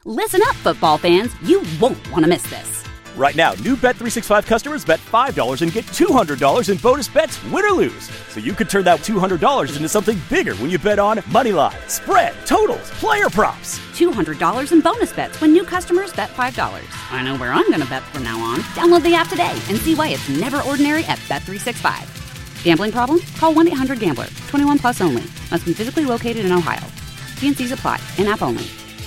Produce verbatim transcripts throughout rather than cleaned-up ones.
Listen up, football fans. You won't want to miss this. Right now, new Bet three sixty-five customers bet five dollars and get two hundred dollars in bonus bets, win or lose. So you could turn that two hundred dollars into something bigger when you bet on money line, spread, totals, player props. two hundred dollars in bonus bets when new customers bet five dollars. I know where I'm going to bet from now on. Download the app today and see why it's never ordinary at Bet three sixty-five. Gambling problem? Call one eight hundred gambler. twenty-one plus only. Must be physically located in Ohio. T and C's apply. In-app only.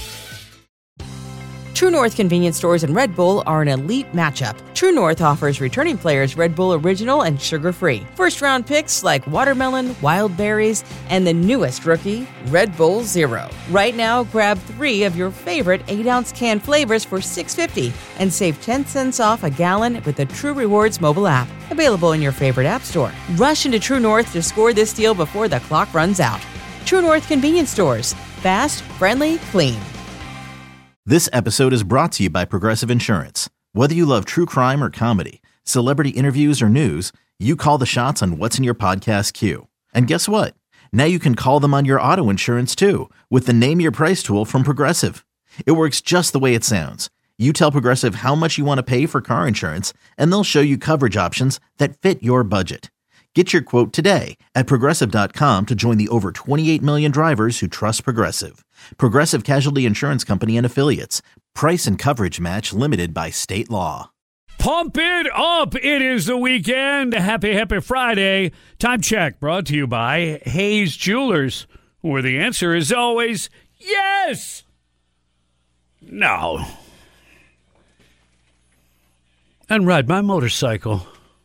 True North convenience stores and Red Bull are an elite matchup. True North offers returning players Red Bull Original and sugar-free. First-round picks like watermelon, wild berries, and the newest rookie, Red Bull Zero. Right now, grab three of your favorite eight ounce can flavors for six dollars and fifty cents and save ten cents off a gallon with the True Rewards mobile app. Available in your favorite app store. Rush into True North to score this deal before the clock runs out. True North convenience stores. Fast, friendly, clean. This episode is brought to you by Progressive Insurance. Whether you love true crime or comedy, celebrity interviews or news, you call the shots on what's in your podcast queue. And guess what? Now you can call them on your auto insurance too with the Name Your Price tool from Progressive. It works just the way it sounds. You tell Progressive how much you want to pay for car insurance, and they'll show you coverage options that fit your budget. Get your quote today at Progressive dot com to join the over twenty-eight million drivers who trust Progressive. Progressive Casualty Insurance Company and Affiliates. Price and coverage match limited by state law. Pump it up. It is the weekend. Happy, happy Friday. Time check brought to you by Hayes Jewelers, where the answer is always yes. No. And ride my motorcycle.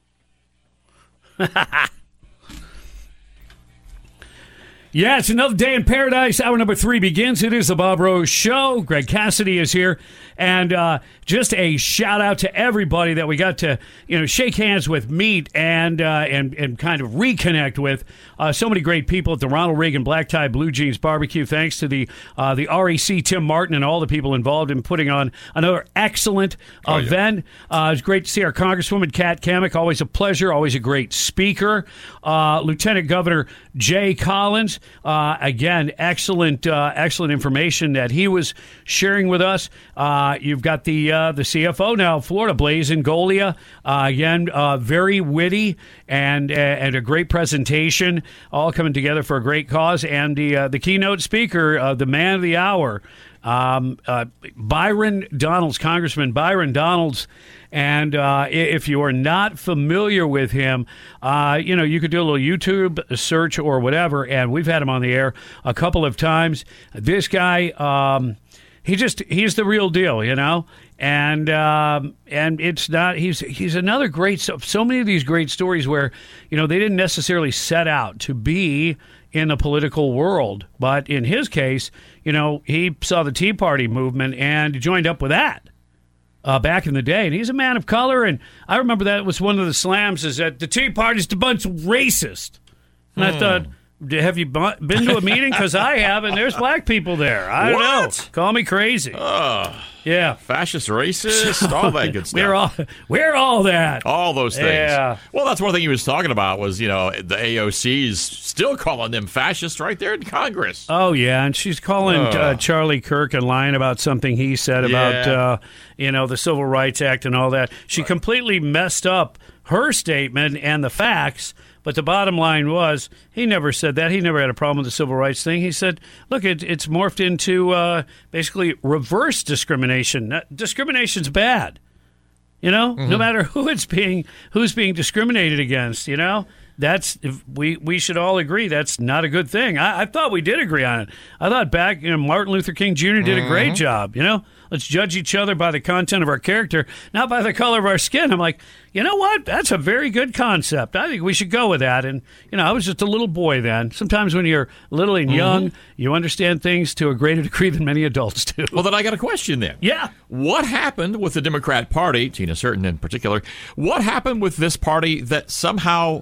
Yeah, it's another day in paradise. Hour number three begins. It is the Bob Rose Show. Greg Cassidy is here. And uh, just a shout out to everybody that we got to, you know, shake hands with, meet, and uh, and and kind of reconnect with. Uh, so many great people at the Ronald Reagan Black Tie Blue Jeans Barbecue. Thanks to the uh, the R E C, Tim Martin, and all the people involved in putting on another excellent oh, event. Yeah. Uh, it's great to see our Congresswoman Kat Kamek. Always a pleasure. Always a great speaker. Uh, Lieutenant Governor Jay Collins. Uh, again, excellent uh, excellent information that he was sharing with us. Uh, you've got the uh, the C F O now, Florida, Blaise Ingoglia. Uh, again, uh, very witty and uh, and a great presentation, all coming together for a great cause. And the uh, the keynote speaker, uh, the man of the hour, um, uh, Byron Donalds, Congressman Byron Donalds. And uh, if you are not familiar with him, uh, you know, you could do a little YouTube search or whatever, and we've had him on the air a couple of times. This guy, um, he just, he's the real deal, you know? And um, and it's not, he's he's another great, so, so many of these great stories where, you know, they didn't necessarily set out to be in the political world. But in his case, you know, he saw the Tea Party movement and joined up with that. Uh, back in the day, and he's a man of color, and I remember that was one of the slams, is that the Tea Party's a bunch of racist. And hmm. I thought, have you been to a meeting? Because I have, and there's black people there. I don't what? know. Call me crazy. Uh, yeah. Fascist, racist, all that good stuff. We're all, we're all that. All those things. Yeah. Well, that's one thing he was talking about was, you know, the A O C's still calling them fascists right there in Congress. Oh, yeah, and she's calling uh. Uh, Charlie Kirk and lying about something he said about, yeah. uh, you know, the Civil Rights Act and all that. She right. completely messed up her statement and the facts. But the bottom line was, he never said that. He never had a problem with the civil rights thing. He said, look, it, it's morphed into uh, basically reverse discrimination. Discrimination's bad, you know, mm-hmm. no matter who it's being, who's being discriminated against, you know. That's we we should all agree that's not a good thing. I, I thought we did agree on it. I thought back, you know, Martin Luther King Junior did a great mm-hmm. job. You know, let's judge each other by the content of our character, not by the color of our skin. I'm like, you know what? That's a very good concept. I think we should go with that. And you know, I was just a little boy then. Sometimes when you're little and young, mm-hmm. you understand things to a greater degree than many adults do. Well, then I got a question then. Yeah. What happened with the Democrat Party, Tina Certain in particular? What happened with this party that somehow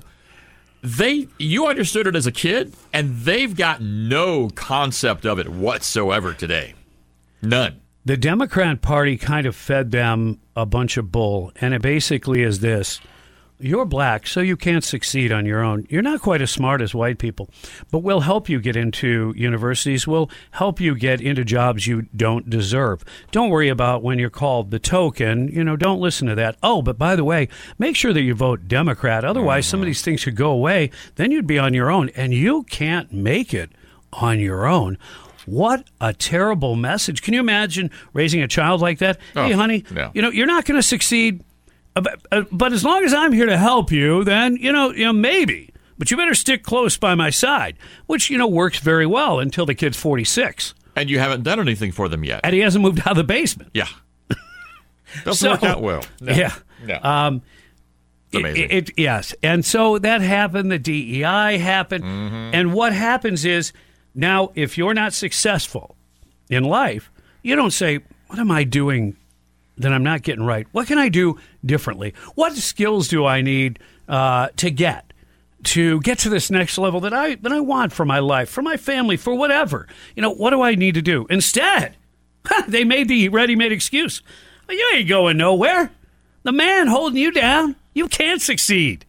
They, you understood it as a kid, and they've got no concept of it whatsoever today. None. The Democrat Party kind of fed them a bunch of bull, and it basically is this. you're black, so you can't succeed on your own. You're not quite as smart as white people, but we'll help you get into universities. We'll help you get into jobs you don't deserve. Don't worry about when you're called the token. You know, don't listen to that. Oh, but by the way, make sure that you vote Democrat. Otherwise, mm-hmm. some of these things could go away. Then you'd be on your own, and you can't make it on your own. What a terrible message. Can you imagine raising a child like that? Oh, hey, honey, no. you know, you're not going to succeed. But, but as long as I'm here to help you, then, you know, you know, maybe. But you better stick close by my side, which, you know, works very well until the kid's forty-six. And you haven't done anything for them yet. And he hasn't moved out of the basement. Yeah. Doesn't so, work out well. No. Yeah. No. Um, it's amazing. It, it, yes. And so that happened. The D E I happened. Mm-hmm. And what happens is now if you're not successful in life, you don't say, what am I doing that I'm not getting right? What can I do differently? What skills do I need uh, to get to get to this next level that I that I want for my life, for my family, for whatever? You know, what do I need to do? Instead, they made the ready-made excuse. Well, you ain't going nowhere. The man holding you down, you can't succeed.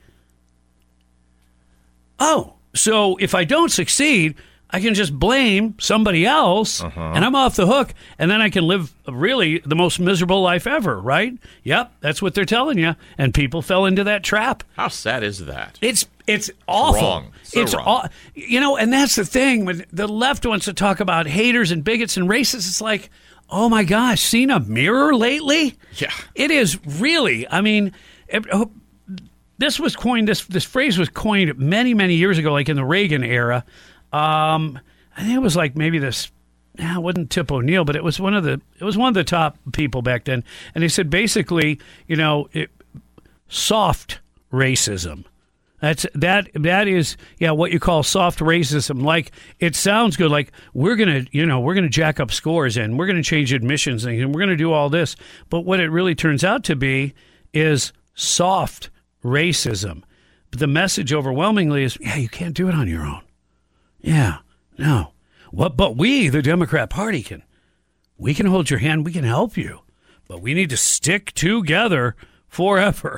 Oh, so if I don't succeed, I can just blame somebody else, uh-huh. and I'm off the hook, and then I can live really the most miserable life ever, right? Yep, that's what they're telling you, and people fell into that trap. How sad is that? It's it's awful. Wrong. So it's wrong. Aw- you know, and that's the thing. When the left wants to talk about haters and bigots and racists, it's like, oh my gosh, seen a mirror lately? Yeah. It is really, I mean, it, oh, this was coined, this, this phrase was coined many, many years ago, like in the Reagan era. Um, I think it was like maybe this, nah, it wasn't Tip O'Neill, but it was one of the, it was one of the top people back then. And he said basically, you know, it, soft racism. That's, that, that is, yeah, what you call soft racism. Like, it sounds good. Like, we're going to, you know, we're going to jack up scores and we're going to change admissions and we're going to do all this. But what it really turns out to be is soft racism. But the message overwhelmingly is, yeah, you can't do it on your own. Yeah, no. What? But we, the Democrat Party, can, we can hold your hand. We can help you. But we need to stick together forever.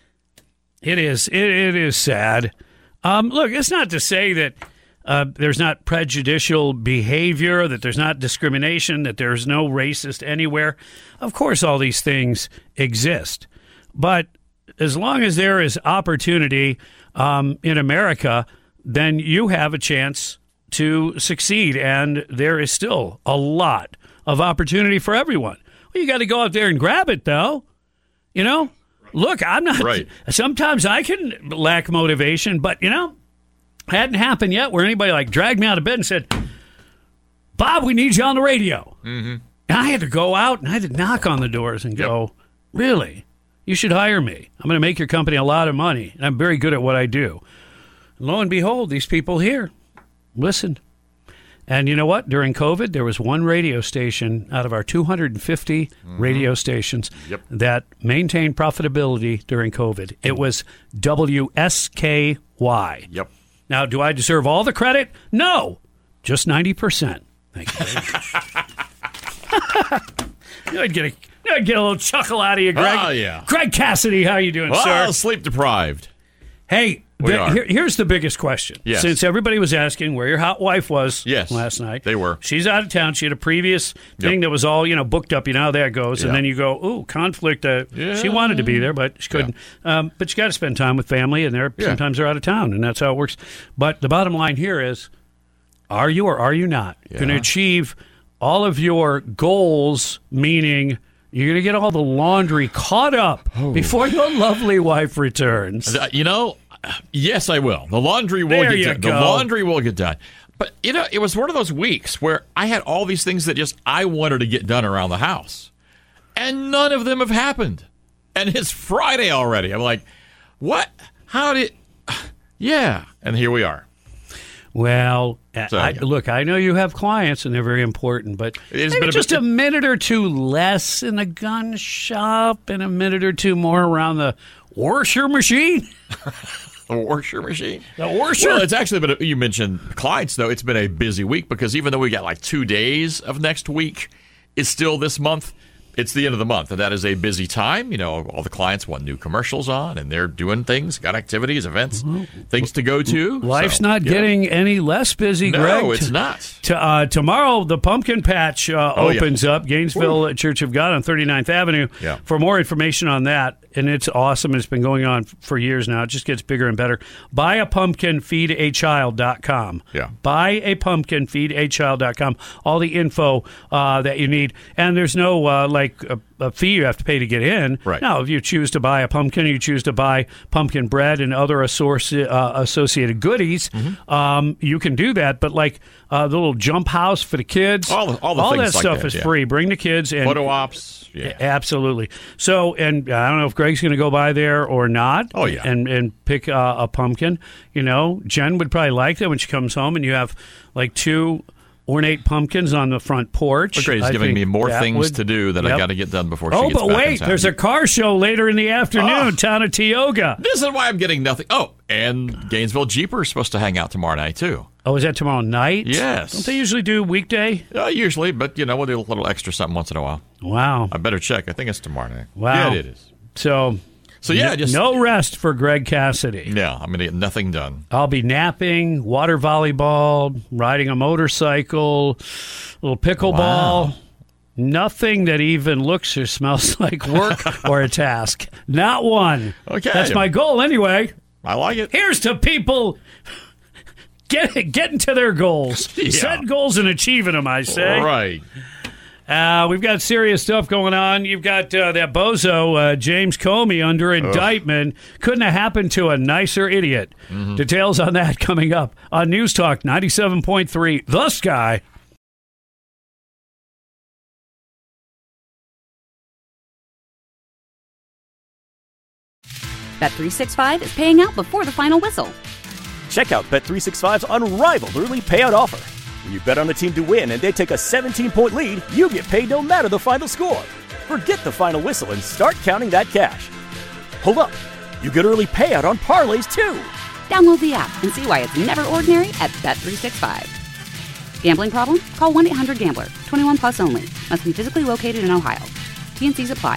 It is. It, it is sad. Um, look, it's not to say that uh, there's not prejudicial behavior, that there's not discrimination, that there's no racist anywhere. Of course, all these things exist. But as long as there is opportunity um, in America, then you have a chance to succeed. And there is still a lot of opportunity for everyone. Well, you got to go out there and grab it, though. You know? Look, I'm not. Right. Sometimes I can lack motivation, but, you know, it hadn't happened yet where anybody, like, dragged me out of bed and said, Bob, we need you on the radio. Mm-hmm. And I had to go out and I had to knock on the doors and go, yep. Really? You should hire me. I'm going to make your company a lot of money, and I'm very good at what I do. And lo and behold, these people here listened. And you know what? During COVID, there was one radio station out of our two hundred fifty mm-hmm. radio stations yep. that maintained profitability during COVID. It was W S K Y. Yep. Now, do I deserve all the credit? No, just ninety percent. Thank you very much. you know, I'd get a, you know, I'd get a little chuckle out of you, Greg. Oh, yeah. Greg Cassidy, how you doing, well, sir? Sleep deprived. Hey, the, here, here's the biggest question. Yes. Since everybody was asking where your hot wife was yes, last night. They were. She's out of town. She had a previous thing yep. that was all, you know, booked up. You know how that goes. Yeah. And then you go, ooh, conflict. Uh, yeah. She wanted to be there, but she couldn't. Yeah. Um, but you got to spend time with family, and they're, yeah. sometimes they're out of town, and that's how it works. But the bottom line here is, are you or are you not yeah. going to achieve all of your goals, meaning you're going to get all the laundry caught up oh. before your lovely wife returns? Uh, you know, yes, I will. The laundry will there get done. Go. The laundry will get done. But, you know, it was one of those weeks where I had all these things that just I wanted to get done around the house. And none of them have happened. And it's Friday already. I'm like, what? How did... Yeah. And here we are. Well, so, I, yeah. look, I know you have clients and they're very important, but it's maybe been a just bit, a minute or two less in the gun shop and a minute or two more around the washer machine. The washer machine? The washer? Well, it's actually been, a, you mentioned clients, though. It's been a busy week because even though we got like two days of next week, it's still this month. it's the end of the month, and that is a busy time. You know, all the clients want new commercials on, and they're doing things, got activities, events, things to go to. Life's so, not getting know. any less busy, no, Greg. No, it's not. T- uh, tomorrow, the Pumpkin Patch uh, oh, opens yeah. up, Gainesville Woo. Church of God on thirty-ninth Avenue. Yeah. For more information on that, and it's awesome. It's been going on for years now. It just gets bigger and better. Buy a pumpkin, feed a child dot com. Yeah. Buy a pumpkin, feed a child dot com. All the info uh, that you need. And there's no, uh, like, a, a fee you have to pay to get in. Right. Now, if you choose to buy a pumpkin, you choose to buy pumpkin bread and other associ- uh, associated goodies, mm-hmm. um, you can do that. But, like, uh, the little jump house for the kids, all, the, all, the all things that like stuff that, is yeah. free. Bring the kids. And photo ops. Yeah. Absolutely. So, and I don't know if Greg's going to go by there or not. Oh, yeah. And, and pick uh, a pumpkin. You know, Jen would probably like that when she comes home and you have, like, two ornate pumpkins on the front porch. Well, Gray's giving me more things would, to do that yep. I got to get done before she oh, gets back but wait, in town. there's a car show later in the afternoon, oh, town of Tioga. This is why I'm getting nothing. Oh, and Gainesville Jeeper is supposed to hang out tomorrow night, too. Oh, is that tomorrow night? Yes. Don't they usually do weekday? Uh, usually, but, you know, we'll do a little extra something once in a while. Wow. I better check. I think it's tomorrow night. Wow. Yeah, it is. So... So, yeah, just... No rest for Greg Cassidy. Yeah, I'm going to get nothing done. I'll be napping, water volleyball, riding a motorcycle, a little pickleball. Wow. Nothing that even looks or smells like work or a task. Not one. Okay. That's my goal anyway. I like it. Here's to people get, getting to their goals. Yeah. Set goals and achieving them, I say. Right. Uh, we've got serious stuff going on. You've got uh, that bozo, uh, James Comey, under indictment. Ugh. Couldn't have happened to a nicer idiot. Mm-hmm. Details on that coming up on News Talk ninety-seven point three, The Sky. Bet three sixty-five is paying out before the final whistle. Check out Bet three sixty-five's unrivaled early payout offer. When you bet on a team to win and they take a seventeen-point lead, you get paid no matter the final score. Forget the final whistle and start counting that cash. Hold up. You get early payout on parlays, too. Download the app and see why it's never ordinary at Bet three sixty-five. Gambling problem? Call one eight hundred gambler. twenty-one plus only. Must be physically located in Ohio. T and C's apply.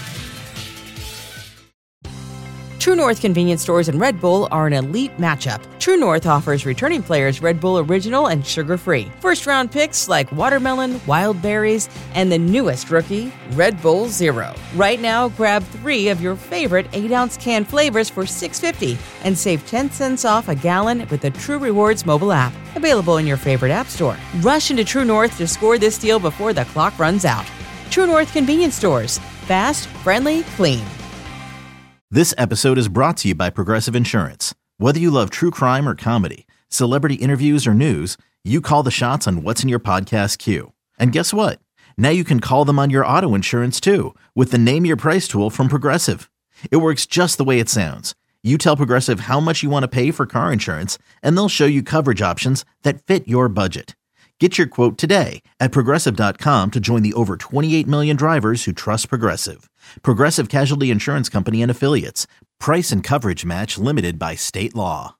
True North convenience stores and Red Bull are an elite matchup. True North offers returning players Red Bull Original and sugar-free. First-round picks like watermelon, wild berries, and the newest rookie, Red Bull Zero. Right now, grab three of your favorite eight-ounce can flavors for six dollars and fifty cents and save ten cents off a gallon with the True Rewards mobile app. Available in your favorite app store. Rush into True North to score this deal before the clock runs out. True North convenience stores. Fast, friendly, clean. This episode is brought to you by Progressive Insurance. Whether you love true crime or comedy, celebrity interviews or news, you call the shots on what's in your podcast queue. And guess what? Now you can call them on your auto insurance too with the Name Your Price tool from Progressive. It works just the way it sounds. You tell Progressive how much you want to pay for car insurance, and they'll show you coverage options that fit your budget. Get your quote today at Progressive dot com to join the over twenty-eight million drivers who trust Progressive. Progressive Casualty Insurance Company and Affiliates. Price and coverage match limited by state law.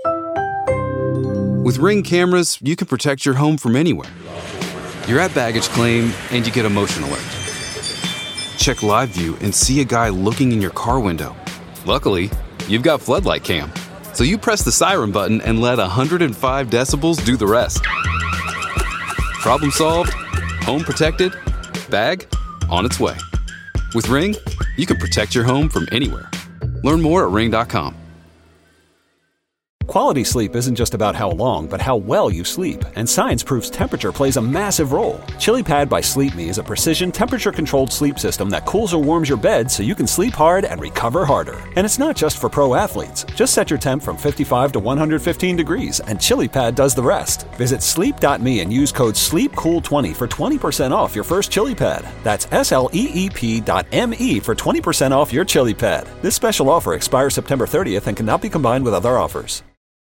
With Ring cameras, you can protect your home from anywhere. You're at baggage claim and you get a motion alert. Check live view and see a guy looking in your car window. Luckily, you've got floodlight cam. So you press the siren button and let one hundred five decibels do the rest. Problem solved, home protected, bag on its way. With Ring, you can protect your home from anywhere. Learn more at ring dot com. Quality sleep isn't just about how long, but how well you sleep. And science proves temperature plays a massive role. ChiliPad by Sleep Me is a precision temperature-controlled sleep system that cools or warms your bed so you can sleep hard and recover harder. And it's not just for pro athletes. Just set your temp from fifty-five to one hundred fifteen degrees, and ChiliPad does the rest. Visit sleep dot me and use code sleep cool twenty for twenty percent off your first ChiliPad. That's S L E E P dot M E for twenty percent off your ChiliPad. This special offer expires September thirtieth and cannot be combined with other offers.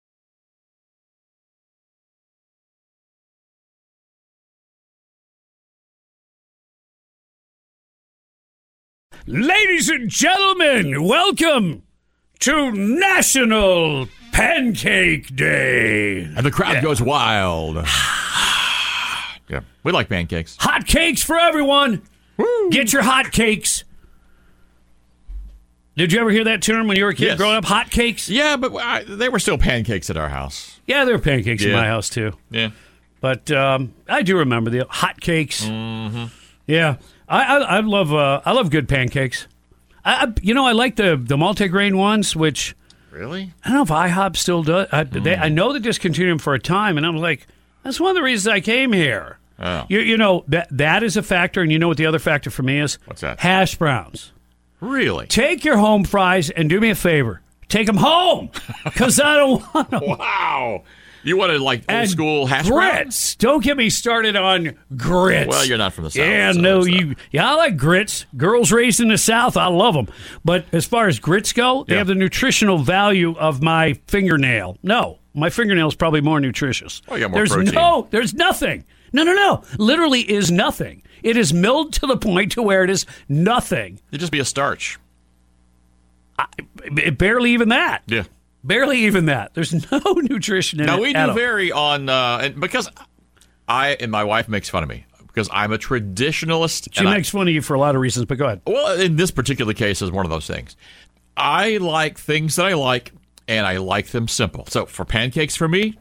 Ladies and gentlemen, welcome to National Pancake Day. And the crowd yeah. goes wild. Yeah, we like pancakes. Hot cakes for everyone. Woo. Get your hot cakes. Did you ever hear that term when you were a kid Yes. growing up? Hot cakes? Yeah, but I, they were still pancakes at our house. Yeah, there were pancakes in Yeah. my house, too. Yeah. But um, I do remember the hot cakes. Mm-hmm. Yeah. I, I, I love uh, I love good pancakes. I, I, you know, I like the, the multigrain ones, which... Really? I don't know if IHOP still does. I, mm. they, I know they discontinued them for a time, and I'm like, that's one of the reasons I came here. Oh. You, you know, that that is a factor, and you know what the other factor for me is? What's that? Hash browns. Really? Take your home fries and do me a favor. Take them home, because I don't want them. Wow. You wanted, like, old And school hash grits. browns? Don't get me started on grits. Well, you're not from the South. Yeah, so no, it's not. you. Yeah, I like grits. Girls raised in the South, I love them. But as far as grits go, they Yeah. have the nutritional value of my fingernail. No, my fingernail is probably more nutritious. Oh, you got more there's protein. no, there's nothing. No, no, no. Literally is nothing. It is milled to the point to where it is nothing. It'd just be a starch. I, barely even that. Yeah. Barely even that. There's no nutrition in Now, it. we at do all. vary on, uh, and because I and my wife makes fun of me because I'm a traditionalist. She and I- makes fun of you for a lot of reasons, but go ahead. Well, in this particular case, is one of those things. I like things that I like, and I like them simple. So for pancakes, for me,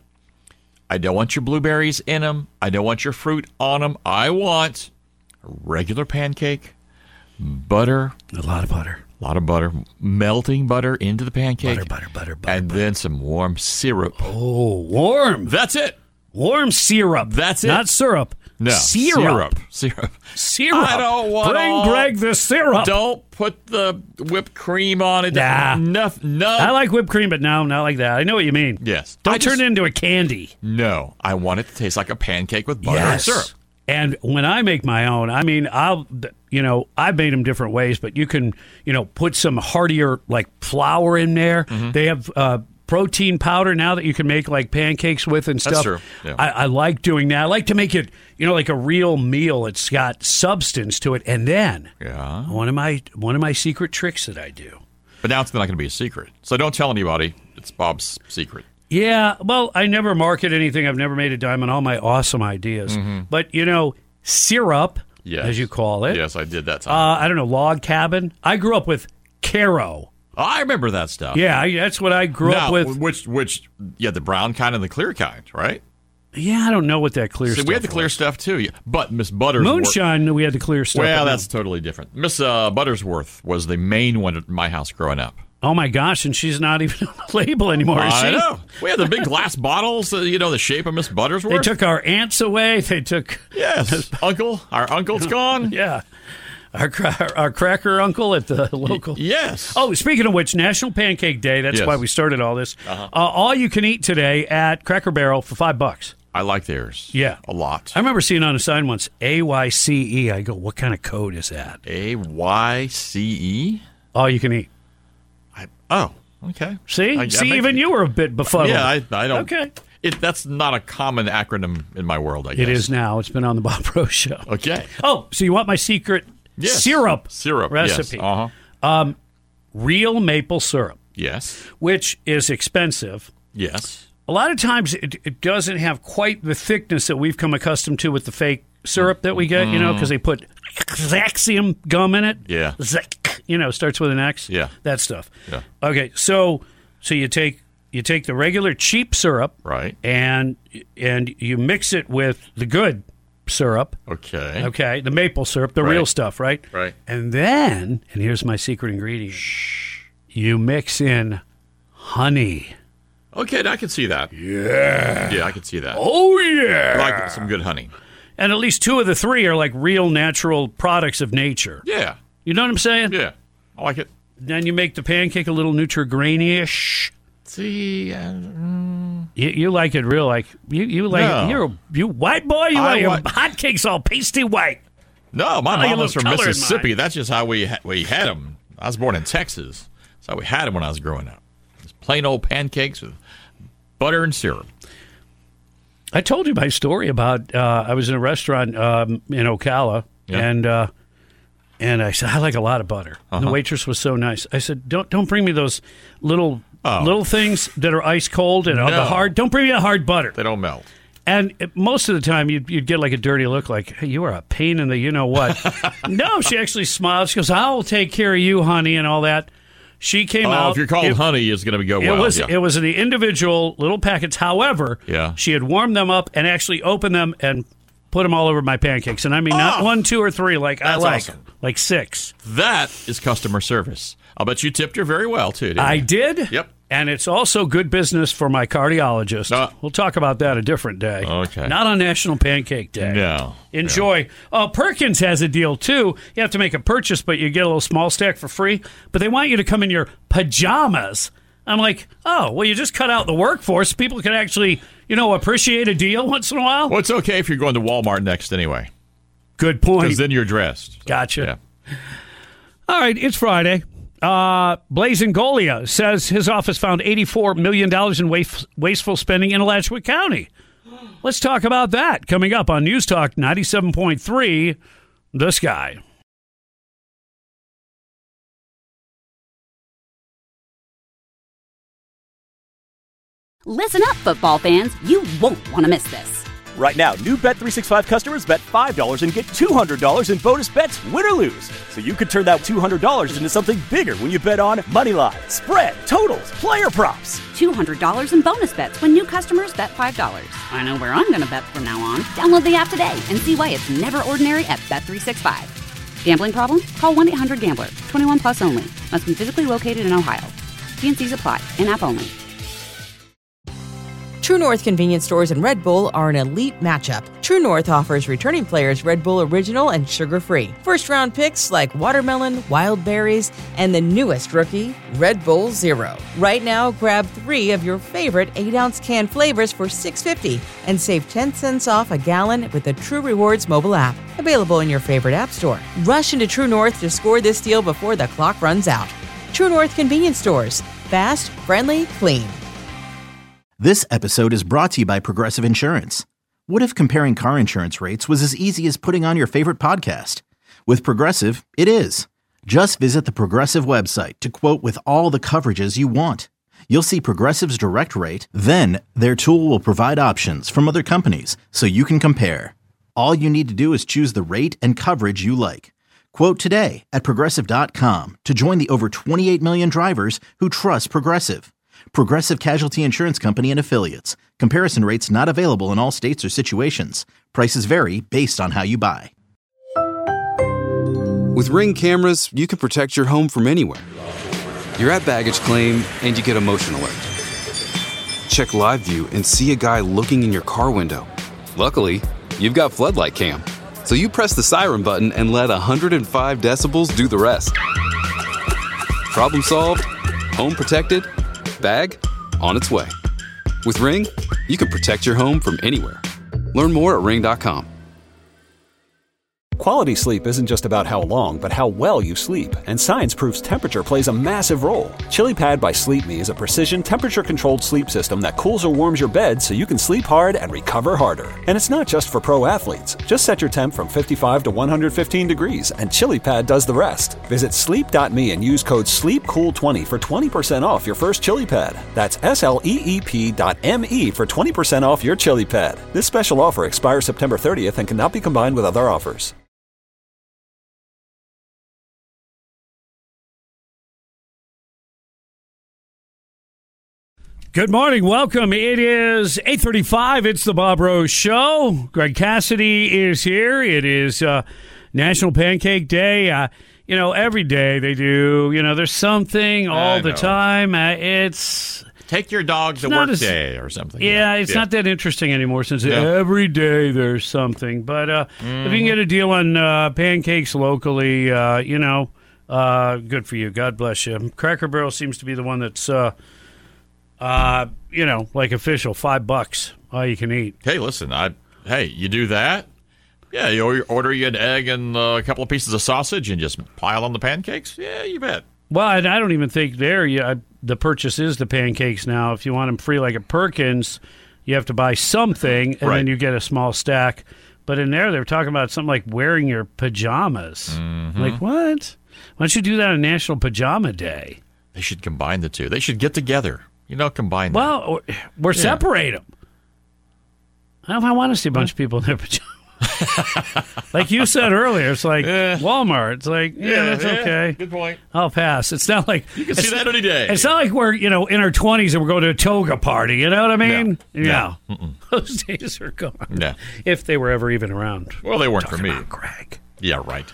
I don't want your blueberries in them. I don't want your fruit on them. I want a regular pancake, butter, A lot of butter. a lot of butter, melting butter into the pancake, Butter, butter, butter, butter. and then some warm syrup. Oh, warm. That's it. Warm syrup. That's it. Not syrup. No, Syrup. syrup. Syrup. Syrup. I don't want Bring all- Greg the syrup. Don't put the whipped cream on it. Nah. No, no. I like whipped cream, but no, not like that. I know what you mean. Yes. Don't I turn just- it into a candy. No, I want it to taste like a pancake with butter and syrup. And when I make my own, I mean, I'll, you know, I've made them different ways, but you can, you know, put some heartier, like, flour in there. Mm-hmm. They have uh, protein powder now that you can make, like, pancakes with and stuff. That's true. Yeah. I, I like doing that. I like to make it, you know, like a real meal. It's got substance to it. And then Yeah. one of my one of my secret tricks that I do. But now it's not going to be a secret. So don't tell anybody. It's Bob's secret. Yeah, well, I never market anything. I've never made a dime on all my awesome ideas. But, you know, syrup, Yes. as you call it. Yes, I did that time. Uh, I don't know, log cabin. I grew up with Caro. Oh, I remember that stuff. Yeah, I, that's what I grew now, up with. Which, which, yeah, the brown kind and the clear kind, right? Yeah, I don't know what that clear See, stuff we had the clear was. stuff too. Yeah. But Miss Buttersworth. Moonshine, we had the clear stuff. Well, but that's no. totally different. Miss uh, Buttersworth was the main one at my house growing up. Oh, my gosh, and she's not even on the label anymore, is I she? know. We had the big glass bottles, uh, you know, the shape of Miss Buttersworth. They took our ants away. They took, Yes. Uncle. Our uncle's gone. yeah, our, cra- our cracker uncle at the local. Yes. Oh, speaking of which, National Pancake Day. That's Yes. why we started all this. Uh-huh. Uh, all you can eat today at Cracker Barrel for five bucks. I like theirs. Yeah. A lot. I remember seeing on a sign once A Y C E. I go, what kind of code is that? A Y C E? All you can eat. I, oh, okay. See, I- I see, make- even you were a bit befuddled. Yeah, I, I don't. Okay. It, that's not a common acronym in my world, I guess. It is now. It's been on the Bob Rose Show. Okay. Oh, so you want my secret Yes. syrup Syrup. recipe? Yes. Uh-huh. Real maple syrup, Yes. which is expensive. Yes. A lot of times it, it doesn't have quite the thickness that we've come accustomed to with the fake syrup that we get, you know, because they put Zaxium gum in it. Yeah. Zac, you know, starts with an X. Yeah. That stuff. Yeah. Okay, so so you take you take the regular cheap syrup, Right. and and you mix it with the good syrup. Okay. Okay, the maple syrup, the Right. real stuff, right? Right. And then, and here's my secret ingredient. You mix in honey. Okay, I can see that. Yeah. Yeah, I can see that. Oh yeah. I like some good honey. And at least two of the three are like real natural products of nature. Yeah. You know what I'm saying? Yeah. I like it. Then you make the pancake a little Nutri-Grainy-ish. See, uh, You, you like it real like you you like No. it, you're a, you white boy. You I like your wa- hotcakes all pasty white. no, my I like a mom was little from color in Mississippi. mine. That's just how we ha- we had them. I was born in Texas. That's how we had them when I was growing up. Just plain old pancakes with butter and syrup. I told you my story about uh, I was in a restaurant um, in Ocala, Yeah. and uh, and I said I like a lot of butter. And the Uh-huh. waitress was so nice. I said, don't don't bring me those little Oh. little things that are ice cold and uh, the No. hard. Don't bring me a hard butter. They don't melt. And it- most of the time, you'd, you'd get like a dirty look, like, hey, you are a pain in the you-know-what. No, she actually smiled. She goes, I will take care of you, honey, and all that. She came Oh, out. if you're called it, honey, it's going to go it well. was yeah. it was in the individual little packets. However, Yeah. she had warmed them up and actually opened them and put them all over my pancakes. And I mean, not Oh! one, two, or three, like I That's like, awesome. like six. That is customer service. I'll bet you tipped her very well, too, didn't I you? did. Yep. And it's also good business for my cardiologist. Uh, we'll talk about that a different day. Okay. Not on National Pancake Day. No. Enjoy. Uh, Perkins has a deal, too. You have to make a purchase, but you get a little small stack for free. But they want you to come in your pajamas. I'm like, oh, well, you just cut out the workforce. People can actually, you know, appreciate a deal once in a while. Well, it's okay if you're going to Walmart next anyway, Good point. because then you're dressed. Gotcha. Yeah. All right, it's Friday. Uh, Blazin Golia says his office found eighty-four million dollars in waste, wasteful spending in Alachua County. Let's talk about that coming up on News Talk ninety-seven point three, The Sky. Listen up, football fans. You won't want to miss this. Right now, new Bet three sixty-five customers bet five dollars and get two hundred dollars in bonus bets, win or lose. So you could turn that two hundred dollars into something bigger when you bet on money line, spread, totals, player props. two hundred dollars in bonus bets when new customers bet five dollars. I know where I'm going to bet from now on. Download the app today and see why it's never ordinary at Bet three sixty-five. Gambling problem? Call one eight hundred gambler. twenty-one plus only. Must be physically located in Ohio. T and C's apply. In-app only. True North convenience stores and Red Bull are an elite matchup. True North offers returning players Red Bull Original and sugar-free. First-round picks like watermelon, wild berries, and the newest rookie, Red Bull Zero. Right now, grab three of your favorite eight ounce can flavors for six dollars and fifty cents and save ten cents off a gallon with the True Rewards mobile app. Available in your favorite app store. Rush into True North to score this deal before the clock runs out. True North convenience stores. Fast, friendly, clean. This episode is brought to you by Progressive Insurance. What if comparing car insurance rates was as easy as putting on your favorite podcast? With Progressive, it is. Just visit the Progressive website to quote with all the coverages you want. You'll see Progressive's direct rate, then their tool will provide options from other companies so you can compare. All you need to do is choose the rate and coverage you like. Quote today at Progressive dot com to join the over twenty-eight million drivers who trust Progressive. Progressive Casualty Insurance Company and Affiliates. Comparison rates not available in all states or situations. Prices vary based on how you buy. With Ring cameras, you can protect your home from anywhere. You're at baggage claim and you get a motion alert. Check live view and see a guy looking in your car window. Luckily, you've got floodlight cam. So you press the siren button and let one hundred five decibels do the rest. Problem solved? Home protected? Bag on its way. With Ring, you can protect your home from anywhere. Learn more at ring dot com. Quality sleep isn't just about how long, but how well you sleep. And science proves temperature plays a massive role. ChiliPad by Sleep Me is a precision temperature-controlled sleep system that cools or warms your bed so you can sleep hard and recover harder. And it's not just for pro athletes. Just set your temp from fifty-five to one hundred fifteen degrees, and ChiliPad does the rest. Visit sleep dot me and use code sleep cool twenty for twenty percent off your first ChiliPad. That's S L E E P dot M E for twenty percent off your ChiliPad. This special offer expires September thirtieth and cannot be combined with other offers. Good morning. Welcome. It is eight thirty-five. It's the Bob Rose Show. Greg Cassidy is here. It is uh, National Pancake Day. Uh, you know, every day they do. You know, there's something all I the know. time. Uh, it's Take your dog to not work as- day or something. yeah, it's not that interesting anymore since Yeah. every day there's something. But uh, if you can get a deal on uh, pancakes locally, uh, you know, uh, good for you. God bless you. Cracker Barrel seems to be the one that's. Uh, Uh, you know, like official, five bucks, all you can eat. Hey, listen, I hey, you do that? Yeah, you or- order you an egg and uh, a couple of pieces of sausage and just pile on the pancakes? Yeah, you bet. Well, and I don't even think there, you, uh, the purchase is the pancakes now. If you want them free like at Perkins, you have to buy something, and Right. then you get a small stack. But in there, they were talking about something like wearing your pajamas. Mm-hmm. Like, what? Why don't you do that on National Pajama Day? They should combine the two. They should get together. You know, combine them. Well, or, or separate them. I don't know if I want to see a bunch of people in their pajamas. Like you said earlier, it's like Yeah. Walmart. It's like, yeah, Yeah, that's yeah. okay. Good point. I'll pass. It's not like You can see that any day. It's not like we're, you know, in our twenties and we're going to a toga party. You know what I mean? No. Yeah. Those days are gone. No. If they were ever even around. Well, they weren't for me. Greg. Yeah, right.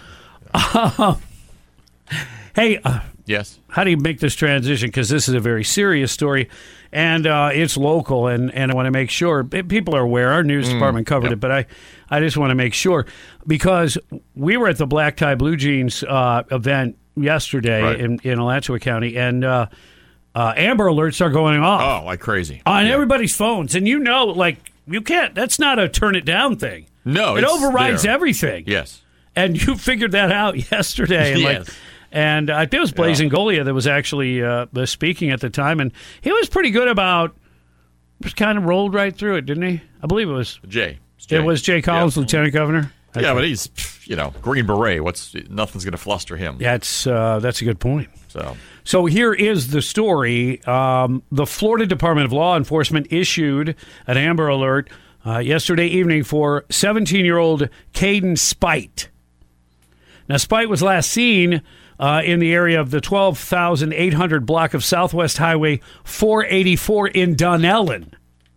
Hey, uh, Yes. how do you make this transition? Because this is a very serious story, and uh, it's local, and, and I want to make sure people are aware. Our news department covered yep. it, but I, I just want to make sure, because we were at the Black Tie Blue Jeans uh, event yesterday Right. in, in Alachua County, and uh, uh, Amber Alerts are going off Oh, like crazy. on Yeah. everybody's phones, and you know, like, you can't, that's not a turn it down thing. No, It it's overrides there. everything. Yes. And you figured that out yesterday. And Yes. like, and I think it was Blazing Golia that was actually uh, the speaking at the time, and he was pretty good about. Just kind of rolled right through it, didn't he? I believe it was. Jay. It's Jay. It was Jay Collins, Yeah. Lieutenant Governor. Yeah, but he's, you know, Green Beret. What's nothing's going to fluster him. That's uh, that's a good point. So So here is the story. Um, the Florida Department of Law Enforcement issued an Amber Alert uh, yesterday evening for seventeen-year-old Caden Spite. Now, Spite was last seen uh, in the area of the twelve thousand eight hundred block of Southwest Highway four eighty-four in Dunellen.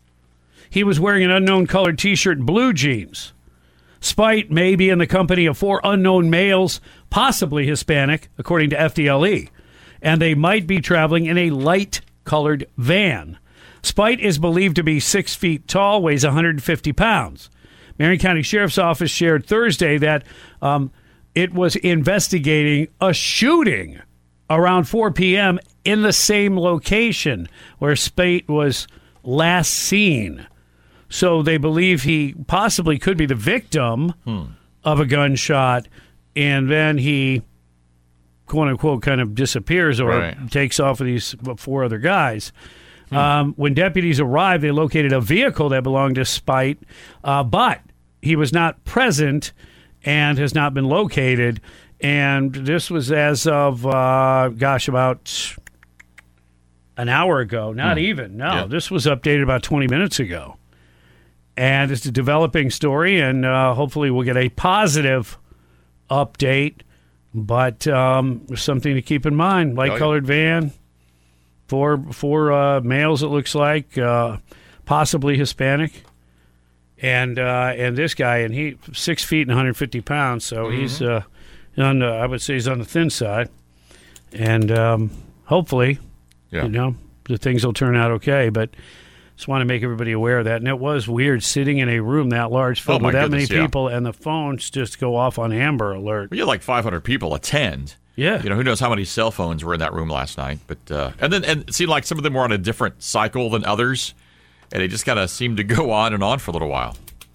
He was wearing an unknown colored T-shirt and blue jeans. Spite may be in the company of four unknown males, possibly Hispanic, according to F D L E, and they might be traveling in a light-colored van. Spite is believed to be six feet tall, weighs one hundred fifty pounds. Marion County Sheriff's Office shared Thursday that um, it was investigating a shooting around four p.m. in the same location where Spite was last seen. So they believe he possibly could be the victim hmm. of a gunshot, and then he, quote unquote, kind of disappears or Right. takes off with these four other guys. Hmm. Um, when deputies arrived, they located a vehicle that belonged to Spite, uh, but he was not present and has not been located. And this was as of, uh, gosh, about an hour ago. Not Hmm. even. No, Yeah. this was updated about twenty minutes ago. And it's a developing story, and uh, hopefully we'll get a positive update. But um, something to keep in mind: light-colored van, four four uh, males. It looks like, uh, possibly Hispanic, and uh, and this guy, and he six feet and one hundred fifty pounds. So Mm-hmm. he's uh, on. The, I would say he's on the thin side, and um, hopefully, Yeah. you know, the things will turn out okay. But just want to make everybody aware of that. And it was weird sitting in a room that large filled Oh, my with that goodness, many yeah. people, and the phones just go off on Amber Alert. we had like five hundred people attend. Yeah. You know, who knows how many cell phones were in that room last night? But uh, and then and it seemed like some of them were on a different cycle than others, and it just kind of seemed to go on and on for a little while.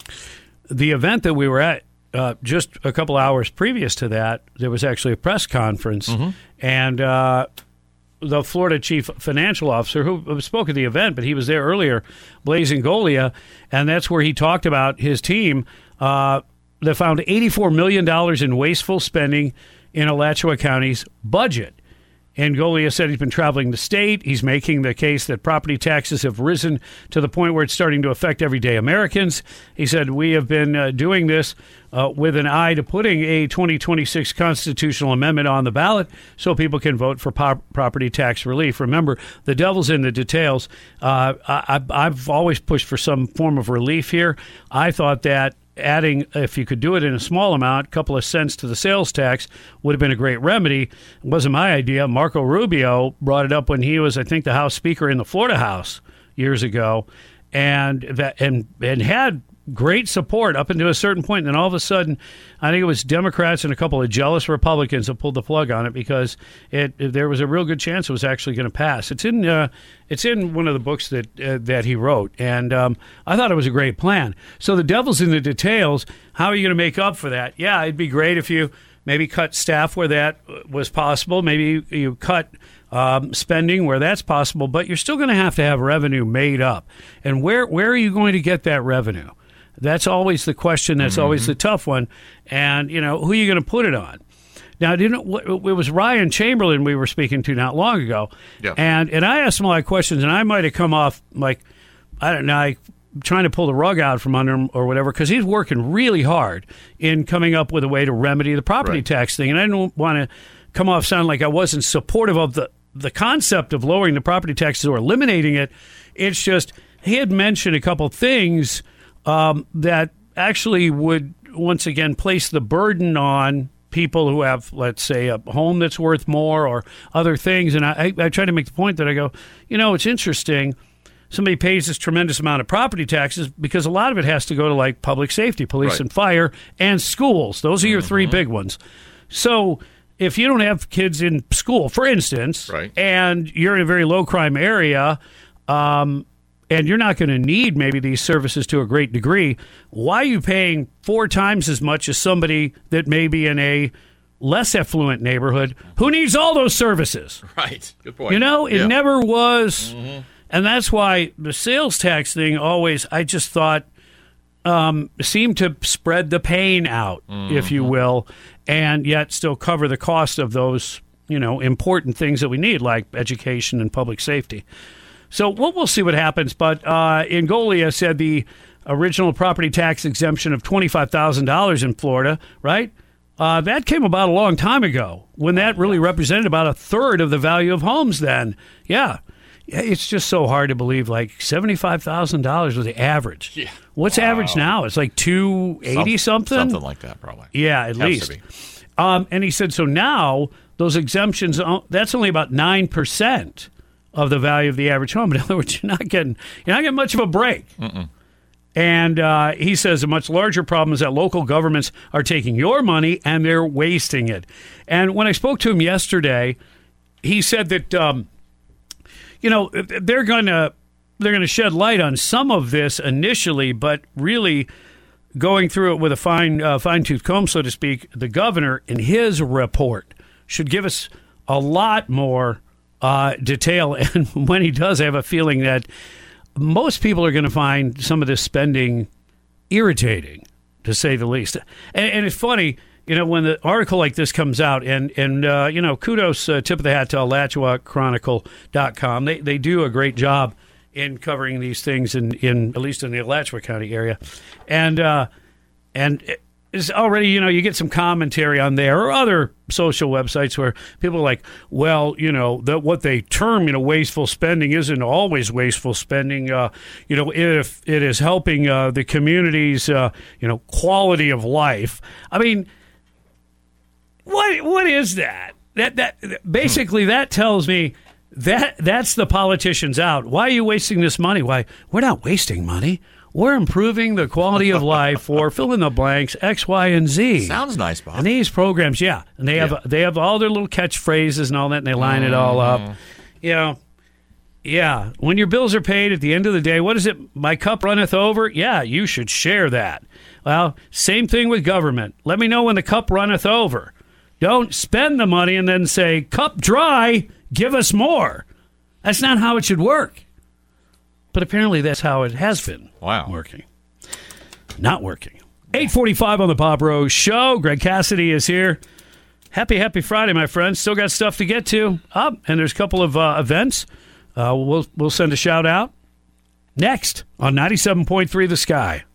The event that we were at, uh, just a couple hours previous to that, there was actually a press conference, Mm-hmm. and uh, the Florida chief financial officer, who spoke at the event, but he was there earlier, Blazing Golia, and that's where he talked about his team uh, that found eighty-four million dollars in wasteful spending in Alachua County's budget. And Golia said he's been traveling the state. He's making the case that property taxes have risen to the point where it's starting to affect everyday Americans. He said, we have been uh, doing this uh, with an eye to putting a twenty twenty-six constitutional amendment on the ballot so people can vote for po- property tax relief. Remember, the devil's in the details. Uh, I, I've always pushed for some form of relief here. I thought that adding, if you could do it in a small amount, a couple of cents to the sales tax would have been a great remedy. It wasn't my idea. Marco Rubio brought it up when he was, I think, the House Speaker in the Florida House years ago, and that and and had great support up until a certain point. And then all of a sudden, I think it was Democrats and a couple of jealous Republicans that pulled the plug on it because it, it there was a real good chance it was actually going to pass. It's in uh, it's in one of the books that uh, that he wrote, and um, I thought it was a great plan. So the devil's in the details. How are you going to make up for that? Yeah, it'd be great if you maybe cut staff where that was possible. Maybe you, you cut um, spending where that's possible, but you're still going to have to have revenue made up. And where where are you going to get that revenue? That's always the question. That's mm-hmm. always the tough one. And, you know, who are you going to put it on? Now, didn't it was Ryan Chamberlain we were speaking to not long ago. Yeah. And and I asked him a lot of questions, and I might have come off like, I don't know, I trying to pull the rug out from under him or whatever, because he's working really hard in coming up with a way to remedy the property Right. tax thing. And I don't want to come off sounding like I wasn't supportive of the, the concept of lowering the property taxes or eliminating it. It's just he had mentioned a couple things um, that actually would, once again, place the burden on people who have, let's say, a home that's worth more or other things. And I, I, I try to make the point that I go, you know, it's interesting. Somebody pays this tremendous amount of property taxes because a lot of it has to go to like public safety, police Right. and fire, and schools. Those are your three big ones. So if you don't have kids in school, for instance, Right. and you're in a very low crime area, um, and you're not going to need maybe these services to a great degree, why are you paying four times as much as somebody that may be in a less affluent neighborhood who needs all those services? Right. Good point. You know, it Yeah. never was. And that's why the sales tax thing always, I just thought, um, seemed to spread the pain out, if you will, and yet still cover the cost of those, you know, important things that we need, like education and public safety. So we'll, we'll see what happens. But uh, Ingolia said the original property tax exemption of twenty-five thousand dollars in Florida, right? Uh, that came about a long time ago when that really represented about a third of the value of homes then. Yeah. It's just so hard to believe, like seventy-five thousand dollars was the average. Yeah. What's Wow. average now? It's like two eighty something? Something like that, probably. Yeah, at Has least. to be. Um, and he said, so now those exemptions, uh, that's only about nine percent of the value of the average home. In other words, you're not getting, you're not getting much of a break. Mm-mm. And uh, he says a much larger problem is that local governments are taking your money and they're wasting it. And when I spoke to him yesterday, he said that, um, you know, they're going to they're going to shed light on some of this initially, but really going through it with a fine uh, fine-tooth comb, so to speak, the governor in his report should give us a lot more uh, detail. And when he does, I have a feeling that most people are going to find some of this spending irritating, to say the least. And, and it's funny, you know, when the article like this comes out, and, and uh, you know, kudos, uh, tip of the hat to Alachua Chronicle dot com. They, they do a great job in covering these things, in, in at least in the Alachua County area. And, uh, and it's already, you know, you get some commentary on there or other social websites where people are like, well, you know, that what they term, you know, wasteful spending isn't always wasteful spending. Uh, you know, if it is helping uh, the community's, uh, you know, quality of life. I mean, what what is that? That that basically that tells me that that's the politicians out. Why are you wasting this money? Why we're not wasting money. We're improving the quality of life for fill in the blanks X, Y, and Z. Sounds nice, Bob. And these programs, yeah, and they have Yeah. they have all their little catchphrases and all that, and they line it all up. You know, yeah. When your bills are paid at the end of the day, what is it? My cup runneth over. Yeah, you should share that. Well, same thing with government. Let me know when the cup runneth over. Don't spend the money and then say, cup dry, give us more. That's not how it should work. But apparently that's how it has been Wow. working. Not working. eight forty-five on the Bob Rose Show. Greg Cassidy is here. Happy, happy Friday, my friends. Still got stuff to get to. Up, and there's a couple of uh, events. Uh, we'll, we'll send a shout out next on ninety-seven point three The Sky.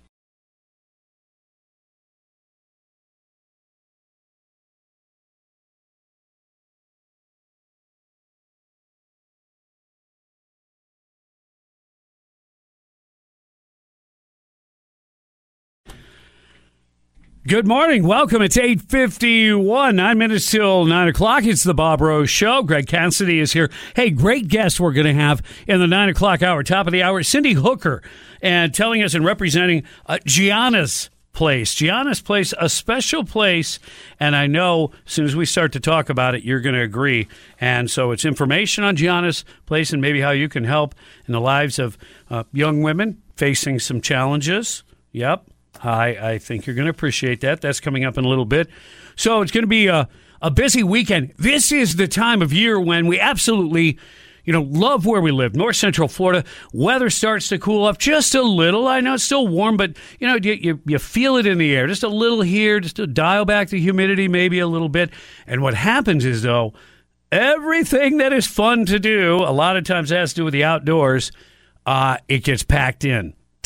Good morning. Welcome. It's eight fifty-one, nine minutes till nine o'clock. It's the Bob Rose Show. Greg Cassidy is here. Hey, great guest we're going to have in the nine o'clock hour, top of the hour, Cindy Hooker, and telling us and representing uh, Gianna's Place. Gianna's Place, a special place, and I know as soon as we start to talk about it, you're going to agree. And so it's information on Gianna's Place and maybe how you can help in the lives of uh, young women facing some challenges. Yep. I, I think you're going to appreciate that. That's coming up in a little bit. So it's going to be a, a busy weekend. This is the time of year when we absolutely, you know, love where we live. North Central Florida. Weather starts to cool off just a little. I know it's still warm, but, you know, you, you, you feel it in the air. Just a little here, just to dial back the humidity maybe a little bit. And what happens is, though, everything that is fun to do, a lot of times has to do with the outdoors, uh, it gets packed in.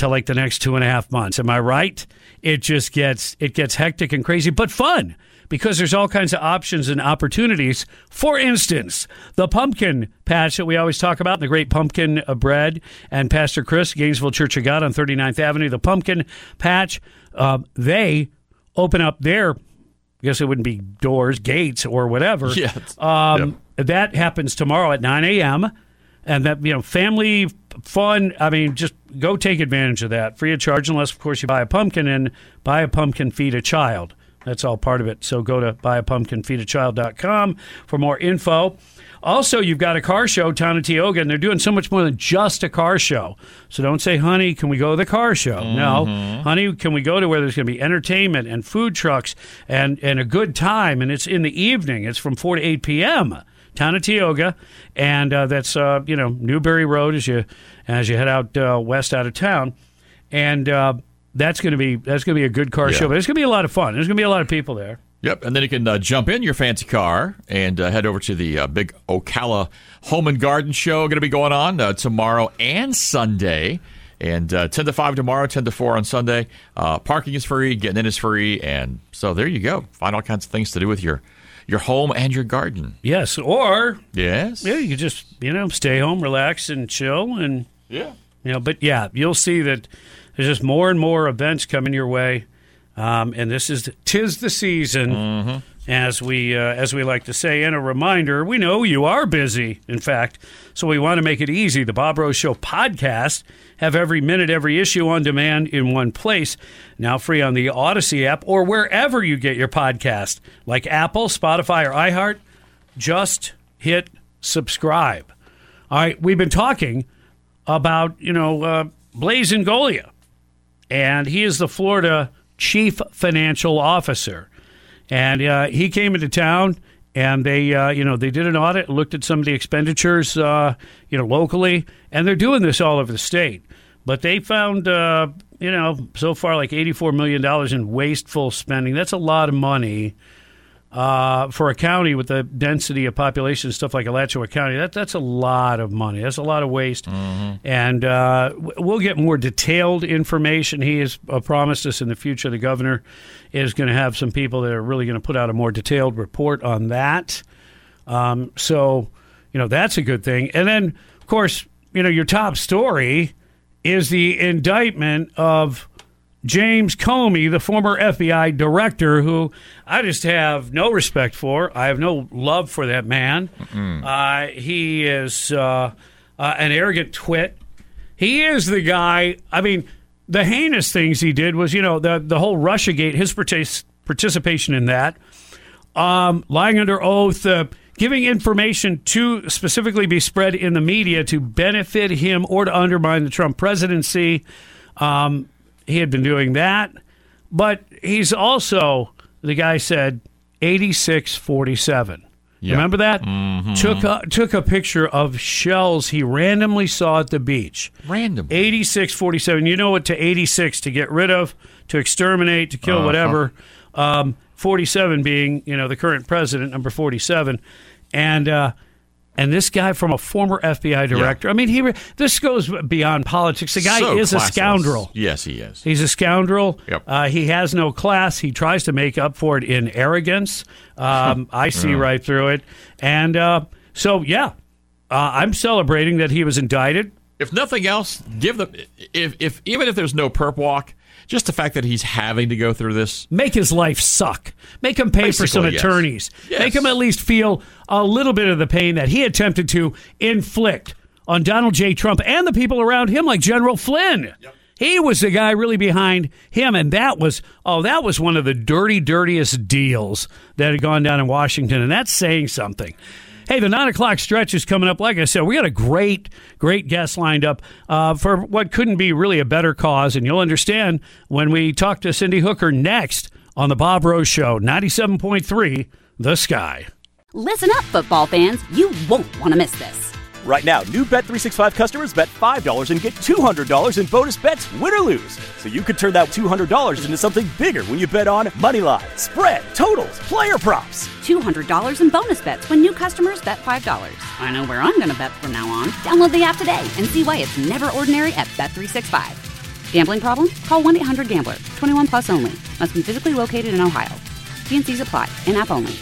to like the next two and a half months. Am I right? It just gets it gets hectic and crazy, but fun because there's all kinds of options and opportunities. For instance, the pumpkin patch that we always talk about, the great pumpkin bread, and Pastor Chris, Gainesville Church of God on thirty-ninth Avenue, the pumpkin patch, uh, they open up their, I guess it wouldn't be doors, gates, or whatever. Yeah. Um, yep. That happens tomorrow at nine a.m., and that, you know, family fun. I mean, just go take advantage of that. Free of charge, unless, of course, you buy a pumpkin, and buy a pumpkin, feed a child. That's all part of it. So go to buy a pumpkin feed a child dot com for more info. Also, you've got a car show, Town of Tioga, and they're doing so much more than just a car show. So don't say, honey, can we go to the car show? Mm-hmm. No. Honey, can we go to where there's going to be entertainment and food trucks and, and a good time? And it's in the evening. It's from four to eight p.m., Town of Tioga, and uh, that's uh, you know Newberry Road as you as you head out uh, west out of town, and uh, that's going to be that's going to be a good car yeah. show. But it's going to be a lot of fun. There's going to be a lot of people there. Yep, and then you can uh, jump in your fancy car and uh, head over to the uh, big Ocala Home and Garden Show. Going to be going on uh, tomorrow and Sunday. And uh, ten to five tomorrow, ten to four on Sunday. Uh, parking is free, getting in is free. And so there you go. Find all kinds of things to do with your your home and your garden. Yes, or yes, yeah, you can just you know stay home, relax, and chill, and yeah, you know. But yeah, you'll see that there's just more and more events coming your way, um, and this is tis the season, mm-hmm. as we uh, as we like to say. And a reminder: we know you are busy, in fact, so we want to make it easy. The Bob Rose Show podcast. Have every minute, every issue on demand in one place. Now free on the Odyssey app or wherever you get your podcast, like Apple, Spotify, or iHeart. Just hit subscribe. All right, we've been talking about, you know, uh, Blaise Ingoglia, and he is the Florida Chief Financial Officer. And uh, he came into town, and they, uh, you know, they did an audit, looked at some of the expenditures, uh, you know, locally, and they're doing this all over the state. But they found, uh, you know, so far like eighty-four million dollars in wasteful spending. That's a lot of money uh, for a county with the density of population and stuff like Alachua County. That that's a lot of money. That's a lot of waste. Mm-hmm. And uh, we'll get more detailed information. He has uh, promised us in the future, the governor is going to have some people that are really going to put out a more detailed report on that. Um, so, you know, that's a good thing. And then, of course, you know, your top story is the indictment of James Comey, the former F B I director, who I just have no respect for. I have no love for that man. Uh, he is uh, uh, an arrogant twit. He is the guy, I mean, the heinous things he did was, you know, the, the whole Russiagate, his partic- participation in that, um, lying under oath, uh, giving information to specifically be spread in the media to benefit him or to undermine the Trump presidency. Um, he had been doing that. But he's also, the guy said, eighty-six forty-seven. Yep. Remember that? Mm-hmm. Took a, took a picture of shells he randomly saw at the beach. Random. eighty-six forty-seven. You know what to eighty-six, to get rid of, to exterminate, to kill, uh-huh. whatever. Um, forty-seven being, you know, the current president, number forty-seven. And uh, and this guy from a former F B I director. Yeah. I mean, he this goes beyond politics. The guy so is classless. a scoundrel. Yes, he is. He's a scoundrel. Yep. Uh, he has no class. He tries to make up for it in arrogance. Um, I see yeah. right through it. And uh, so, yeah, uh, I'm celebrating that he was indicted. If nothing else, give them if if even if there's no perp walk, just the fact that he's having to go through this. Make his life suck. Make him pay Basically, for some yes. attorneys. Yes. Make him at least feel a little bit of the pain that he attempted to inflict on Donald J. Trump and the people around him, like General Flynn. Yep. He was the guy really behind him, and that was, oh, that was one of the dirty, dirtiest deals that had gone down in Washington, and that's saying something. Hey, the nine o'clock stretch is coming up. Like I said, we got a great, great guest lined up uh, for what couldn't be really a better cause. And you'll understand when we talk to Cindy Hooker next on the Bob Rose Show, ninety-seven point three, The Sky. Listen up, football fans. You won't want to miss this. Right now, new Bet three sixty-five customers bet five dollars and get two hundred dollars in bonus bets, win or lose. So you could turn that two hundred dollars into something bigger when you bet on Moneyline, spread, totals, player props. two hundred dollars in bonus bets when new customers bet five dollars. I know where I'm going to bet from now on. Download the app today and see why it's never ordinary at Bet three sixty-five. Gambling problem? Call one eight hundred gambler. twenty-one plus only. Must be physically located in Ohio. T and C's apply. In-app only.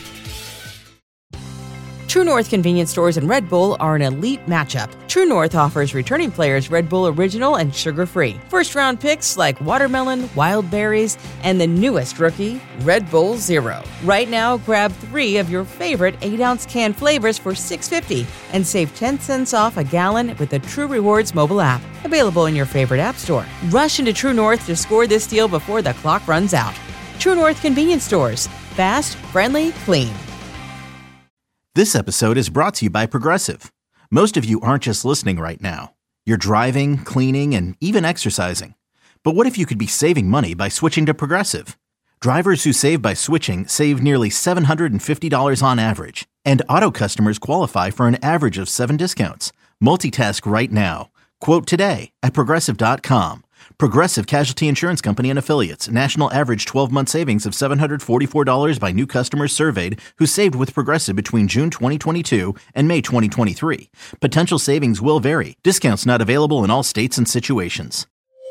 True North convenience stores and Red Bull are an elite matchup. True North offers returning players Red Bull Original and sugar-free. First-round picks like watermelon, wild berries, and the newest rookie, Red Bull Zero. Right now, grab three of your favorite eight ounce can flavors for six dollars and fifty cents and save ten cents off a gallon with the True Rewards mobile app. Available in your favorite app store. Rush into True North to score this deal before the clock runs out. True North convenience stores. Fast, friendly, clean. This episode is brought to you by Progressive. Most of you aren't just listening right now. You're driving, cleaning, and even exercising. But what if you could be saving money by switching to Progressive? Drivers who save by switching save nearly seven hundred fifty dollars on average. And auto customers qualify for an average of seven discounts. Multitask right now. Quote today at Progressive dot com. Progressive Casualty Insurance Company and Affiliates. National average twelve-month savings of seven hundred forty-four dollars by new customers surveyed who saved with Progressive between June twenty twenty-two and May twenty twenty-three. Potential savings will vary. Discounts not available in all states and situations.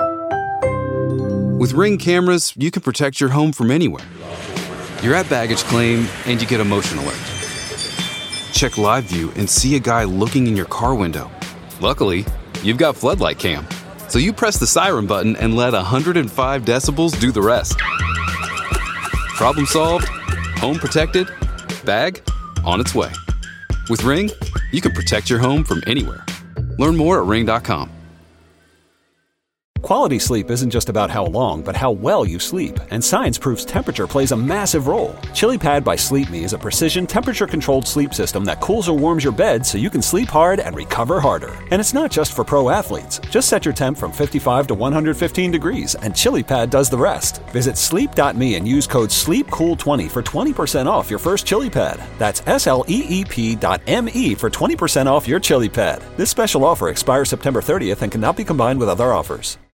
With Ring cameras, you can protect your home from anywhere. You're at baggage claim and you get a motion alert. Check live view and see a guy looking in your car window. Luckily, you've got floodlight cam. So you press the siren button and let one hundred five decibels do the rest. Problem solved, home protected, bag on its way. With Ring, you can protect your home from anywhere. Learn more at ring dot com. Quality sleep isn't just about how long, but how well you sleep. And science proves temperature plays a massive role. ChiliPad by Sleep Me is a precision temperature-controlled sleep system that cools or warms your bed so you can sleep hard and recover harder. And it's not just for pro athletes. Just set your temp from fifty-five to one hundred fifteen degrees, and ChiliPad does the rest. Visit sleep dot me and use code sleep cool twenty for twenty percent off your first ChiliPad. That's S L E E P dot M E for twenty percent off your ChiliPad. This special offer expires September thirtieth and cannot be combined with other offers.